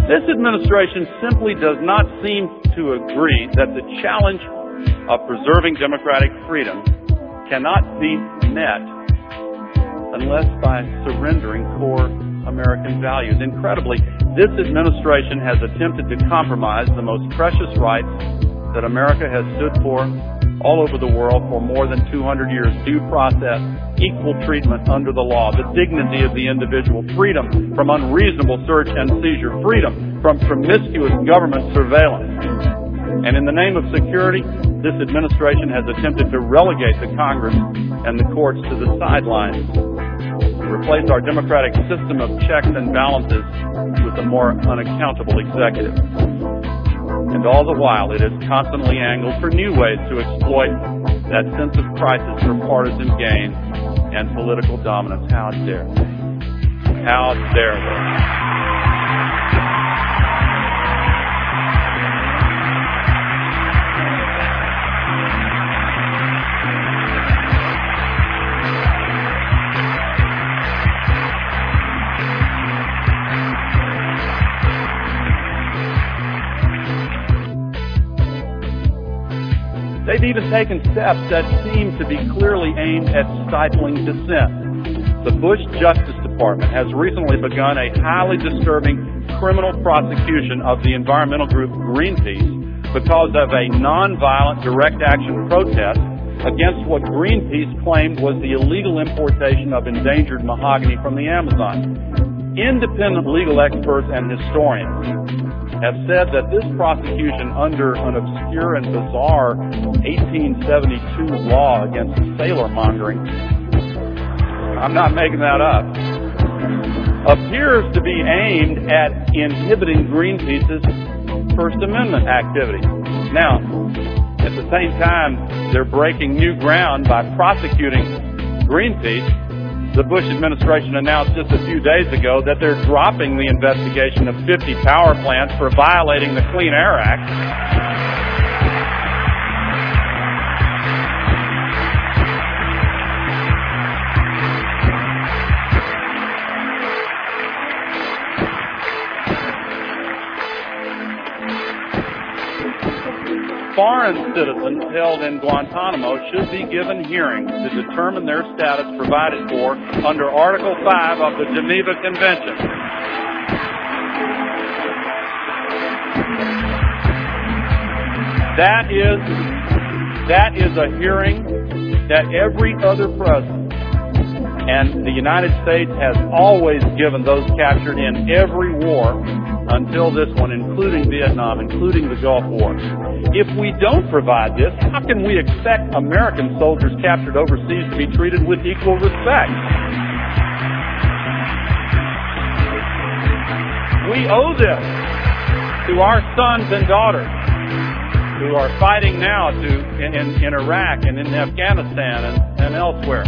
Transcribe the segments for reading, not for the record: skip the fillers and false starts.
This administration simply does not seem to agree that the challenge of preserving democratic freedom cannot be met unless by surrendering core American values. Incredibly, this administration has attempted to compromise the most precious rights that America has stood for all over the world for more than 200 years. Due process, equal treatment under the law, the dignity of the individual, freedom from unreasonable search and seizure, freedom from promiscuous government surveillance. And in the name of security, this administration has attempted to relegate the Congress and the courts to the sidelines, to replace our democratic system of checks and balances with a more unaccountable executive. And all the while, it has constantly angled for new ways to exploit that sense of crisis for partisan gain and political dominance. How dare they? How dare they? They've even taken steps that seem to be clearly aimed at stifling dissent. The Bush Justice Department has recently begun a highly disturbing criminal prosecution of the environmental group Greenpeace because of a nonviolent direct action protest against what Greenpeace claimed was the illegal importation of endangered mahogany from the Amazon. Independent legal experts and historians have said that this prosecution under an obscure and bizarre 1872 law against sailor mongering, I'm not making that up, appears to be aimed at inhibiting Greenpeace's First Amendment activity. Now, at the same time, they're breaking new ground by prosecuting Greenpeace. The Bush administration announced just a few days ago that they're dropping the investigation of 50 power plants for violating the Clean Air Act. Foreign citizens held in Guantanamo should be given hearings to determine their status provided for under Article 5 of the Geneva Convention. That is a hearing that every other president and the United States has always given those captured in every war until this one, including Vietnam, including the Gulf War. If we don't provide this, how can we expect American soldiers captured overseas to be treated with equal respect? We owe this to our sons and daughters who are fighting now in Iraq and in Afghanistan and elsewhere.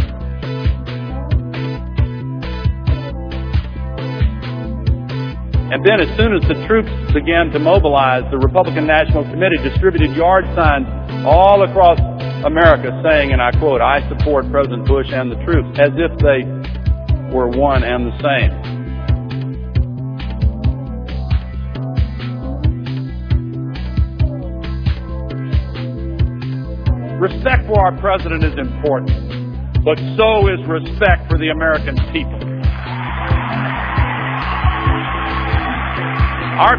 And then as soon as the troops began to mobilize, the Republican National Committee distributed yard signs all across America saying, and I quote, "I support President Bush and the troops," as if they were one and the same. Respect for our president is important, but so is respect for the American people. Our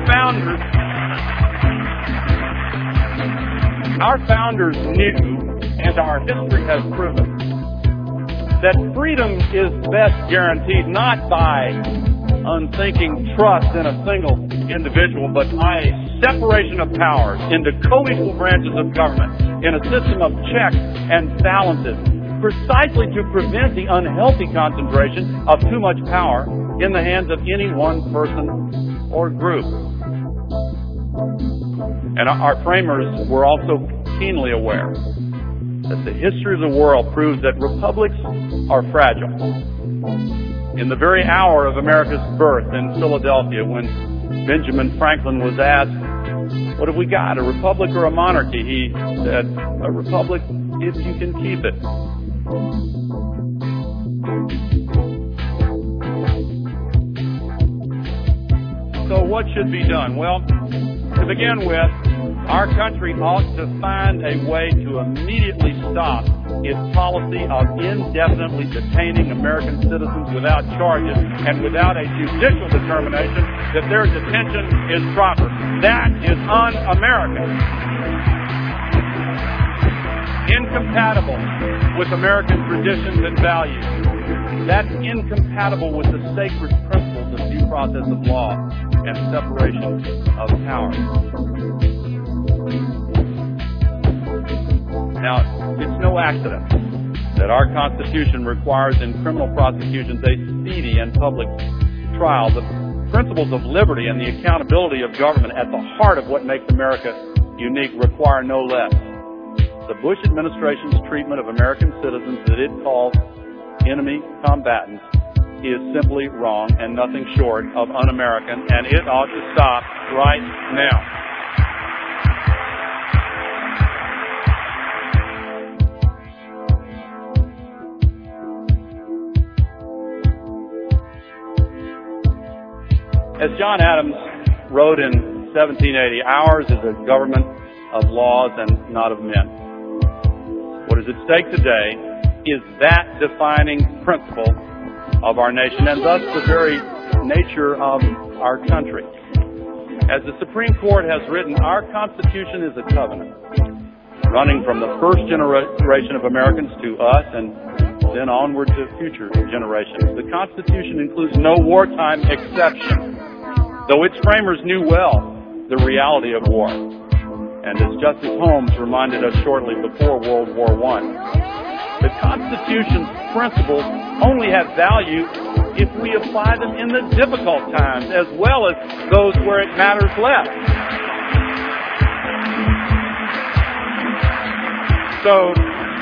founders knew, and our history has proven, that freedom is best guaranteed not by unthinking trust in a single individual, but by a separation of powers into co-equal branches of government in a system of checks and balances, precisely to prevent the unhealthy concentration of too much power in the hands of any one person or group. And our framers were also keenly aware that the history of the world proves that republics are fragile. In the very hour of America's birth in Philadelphia, when Benjamin Franklin was asked, "What have we got, a republic or a monarchy?" he said, "A republic if you can keep it." So what should be done? Well, to begin with, our country ought to find a way to immediately stop its policy of indefinitely detaining American citizens without charges and without a judicial determination that their detention is proper. That is un-American. Incompatible with American traditions and values. That's incompatible with the sacred principles of due process of law and separation of powers. Now, it's no accident that our Constitution requires in criminal prosecutions a speedy and public trial. The principles of liberty and the accountability of government at the heart of what makes America unique require no less. The Bush administration's treatment of American citizens that it calls enemy combatants is simply wrong and nothing short of un-American, and it ought to stop right now. As John Adams wrote in 1780, ours is a government of laws and not of men. What is at stake today is that defining principle of our nation and thus the very nature of our country. As the Supreme Court has written, our Constitution is a covenant running from the first generation of Americans to us and then onward to future generations. The Constitution includes no wartime exception, though its framers knew well the reality of war. And as Justice Holmes reminded us shortly before World War I, the Constitution's principles only have value if we apply them in the difficult times as well as those where it matters less. So,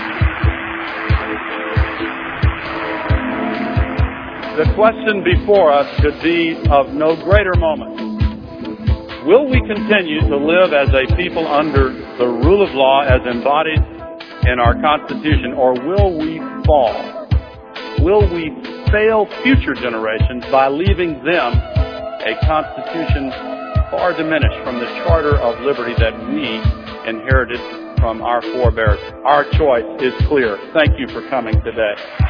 the question before us could be of no greater moment. Will we continue to live as a people under the rule of law as embodied in our Constitution, or will we fall? Will we fail future generations by leaving them a Constitution far diminished from the Charter of Liberty that we inherited from our forebears? Our choice is clear. Thank you for coming today.